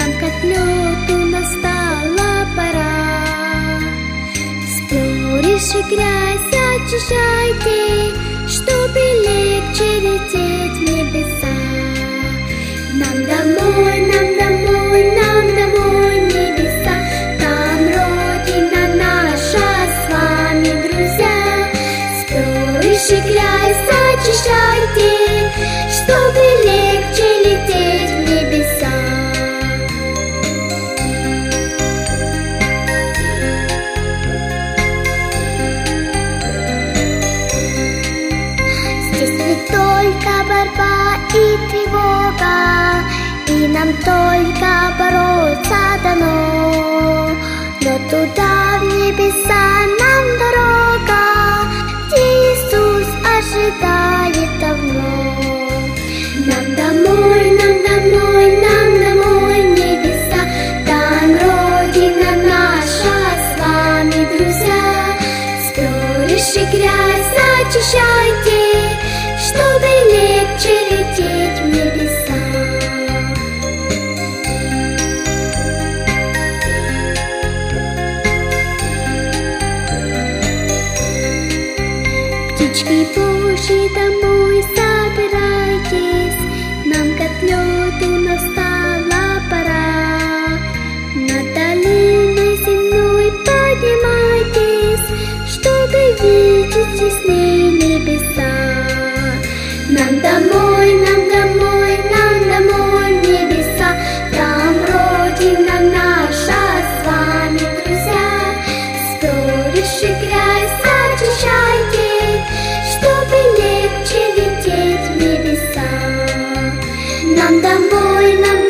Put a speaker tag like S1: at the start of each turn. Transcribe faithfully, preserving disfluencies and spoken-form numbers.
S1: Нам к отлету настала пора. Споришь и грязь очищайте, чтобы легче лететь в небеса. Нам домой, нам домой, нам домой в небеса. Там Родина наша, с вами друзья. Споришь и грязь очищайте, чтобы легче лететь в небеса. Здесь ведь только борьба и тревога, и нам только бороться дано. Но туда, в небеса, нам дорога, где Иисус ожидает давно. Нам домой, нам домой, нам домой в небеса. Там Родина наша, с вами друзья. Споришь и грязь очищайте, чтобы легче лететь в небеса. Птички Божьи, домой собирайтесь, нам к отлету настала пора. Над долиной земной поднимайтесь, чтобы видеть ясные небеса. Нам домой, нам домой, нам домой в небеса. Там Родина наша, с вами друзья. Споришь и грязь очищайте, чтобы легче лететь в небеса. Нам домой, нам